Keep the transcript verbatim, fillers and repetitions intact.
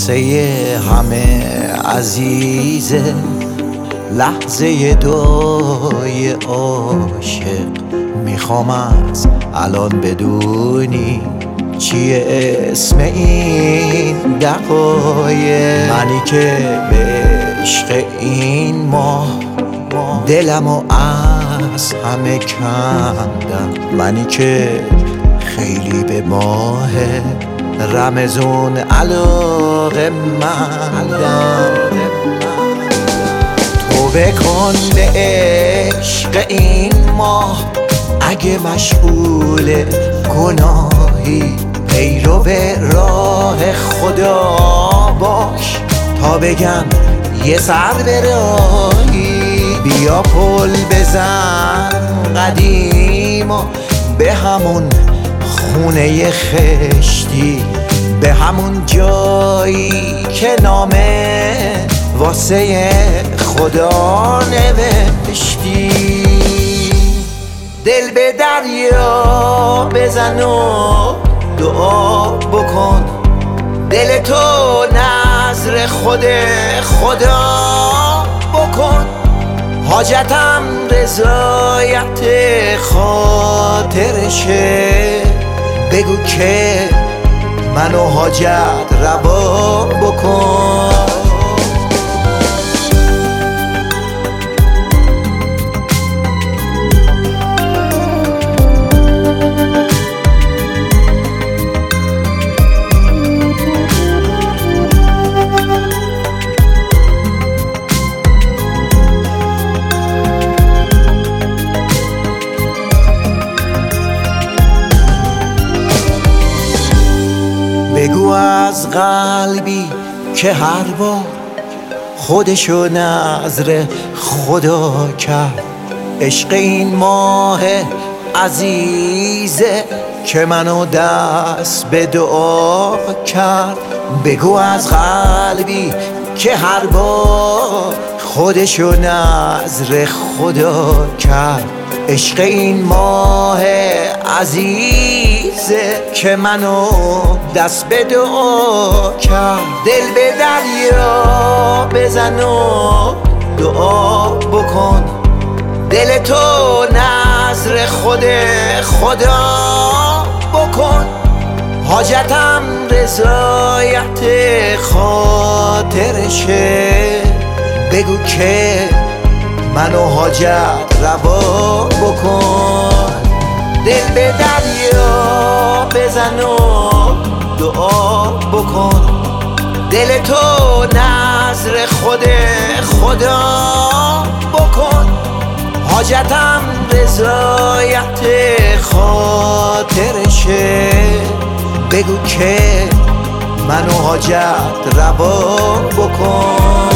واسه همه عزیزه لحظه دعای عاشق. میخوام از الان بدونی چیه اسم این دقایق. منی که به عشق این ماه دلمو از همه کندم. منی که خیلی به ماه رمضون علاقه مندم. تو بکن به عشق این ماه اگه مشغول گناهی، پیرو به راه خدا باش تا بگم یه سر به راهی. بیا پل بزن قدیما به همون خونه خشتی، به همون جایی که نامه واسه خدا نوشتی. دل به دریا بزن و دعا بکن، دل تو نذر خود خدا بکن. حاجتم رضایت خاطرشه، بگو که منو حاجت روا بکن. بگو از قلبی که هر بار خودشو نذر خدا کرد. عشق این ماه عزیزه که منو دست به دعا کرد. بگو از قلبی که هر بار خودشو نذر خدا کرد. عشق این ماه عزیزه که منو دست به دعا کرد. دل به دریا بزن و دعا بکن، دل تو نذر خود خدا بکن. حاجتم رضایت خاطرشه، بگو که منو حاجت روا بکن. دل به دریا بزن و دعا بکن، دل تو نذر خود خدا بکن. حاجتم رضایت خاطرشه، بگو که منو حاجت روا بکن.